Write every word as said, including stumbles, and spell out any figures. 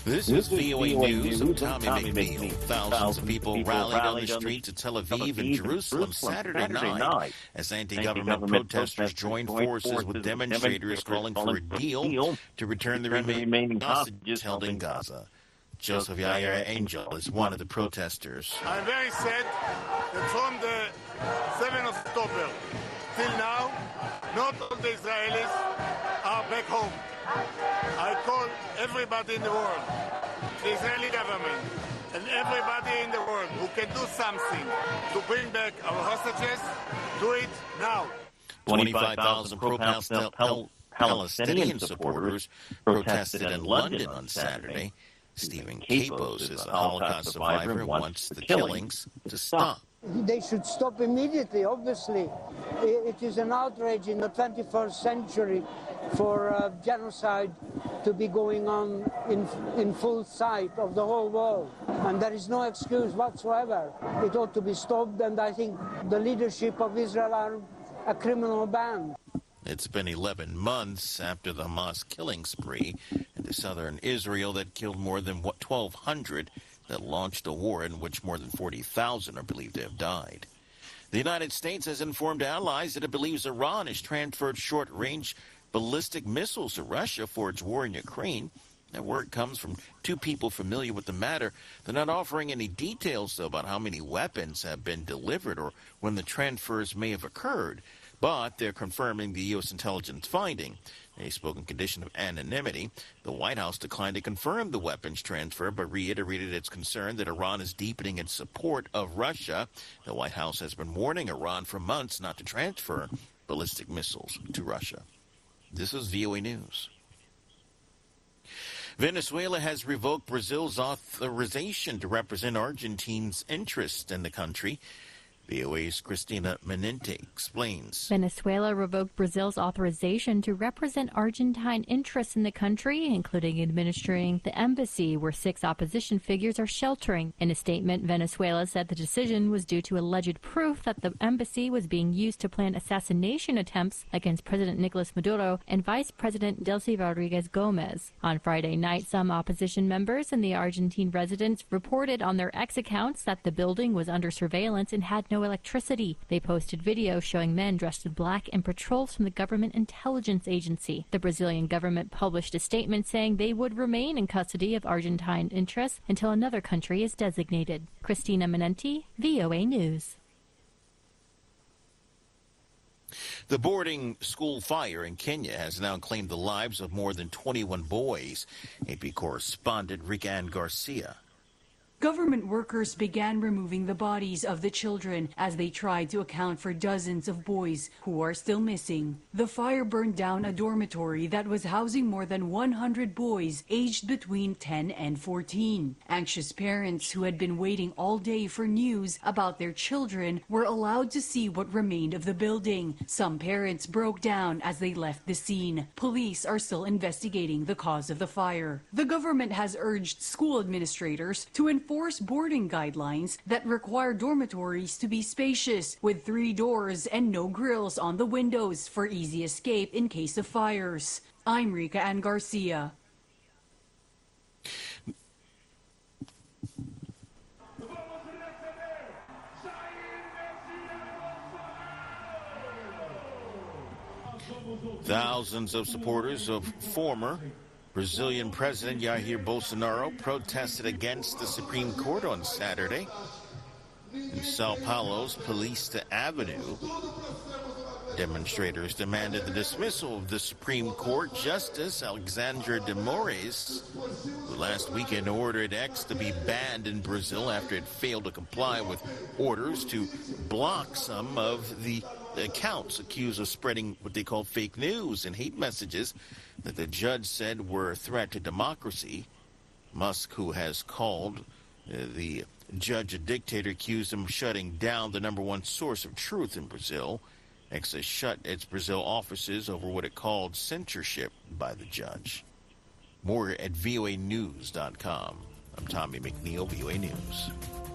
This is V O A News. I'm Tommy McNeil. Thousands of people rallied on the streets of Tel Aviv and Jerusalem Saturday night as anti-government protesters joined forces with demonstrators calling for a deal to return the remaining hostages held in Gaza. Joseph Yair Angel is one of the protesters. I'm very sad that from the seventh of October till now, not all the Israelis are back home. I call everybody in the world, the Israeli government, and everybody in the world who can do something to bring back our hostages, do it now. twenty-five thousand pro-Palestinian supporters protested in London on Saturday. Stephen Capos is a Holocaust survivor and wants the killings to stop. They should stop immediately, obviously. It is an outrage in the twenty-first century for uh, genocide to be going on in, in full sight of the whole world. And there is no excuse whatsoever. It ought to be stopped, and I think the leadership of Israel are a criminal band. It's been eleven months after the Hamas killing spree into southern Israel that killed more than twelve hundred that launched a war in which more than forty thousand are believed to have died. The United States has informed allies that it believes Iran has transferred short-range ballistic missiles to Russia for its war in Ukraine. That word comes from two people familiar with the matter. They're not offering any details, though, about how many weapons have been delivered or when the transfers may have occurred. But they're confirming the U S intelligence finding. They spoke in condition of anonymity. The White House declined to confirm the weapons transfer, but reiterated its concern that Iran is deepening its support of Russia. The White House has been warning Iran for months not to transfer ballistic missiles to Russia. This is V O A News. Venezuela has revoked Brazil's authorization to represent Argentina's interest in the country. V O A's Cristina Menente explains. Venezuela revoked Brazil's authorization to represent Argentine interests in the country, including administering the embassy where six opposition figures are sheltering. In a statement, Venezuela said the decision was due to alleged proof that the embassy was being used to plan assassination attempts against President Nicolas Maduro and Vice President Delcy Rodriguez Gomez. On Friday night, some opposition members and the Argentine residents reported on their X accounts that the building was under surveillance and had no electricity. They posted videos showing men dressed in black and patrols from the government intelligence agency. The Brazilian government published a statement saying they would remain in custody of Argentine interests until another country is designated. Cristina Menente, V O A News. The boarding school fire in Kenya has now claimed the lives of more than twenty-one boys. A P correspondent Rick-Ann Garcia. Government workers began removing the bodies of the children as they tried to account for dozens of boys who are still missing. The fire burned down a dormitory that was housing more than one hundred boys aged between ten and fourteen. Anxious parents who had been waiting all day for news about their children were allowed to see what remained of the building. Some parents broke down as they left the scene. Police are still investigating the cause of the fire. The government has urged school administrators to enforce Enforce boarding guidelines that require dormitories to be spacious, with three doors and no grills on the windows for easy escape in case of fires. I'm Rica-Ann Garcia. Thousands of supporters of former Brazilian President Jair Bolsonaro protested against the Supreme Court on Saturday. In Sao Paulo's Paulista Avenue, demonstrators demanded the dismissal of the Supreme Court Justice Alexandre de Moraes, who last weekend ordered X to be banned in Brazil after it failed to comply with orders to block some of the accounts accused of spreading what they call fake news and hate messages that the judge said were a threat to democracy. Musk, who has called uh, the judge a dictator, accused him of shutting down the number one source of truth in Brazil. X has shut its Brazil offices over what it called censorship by the judge. More at V O A news dot com. I'm Tommy McNeil, V O A News.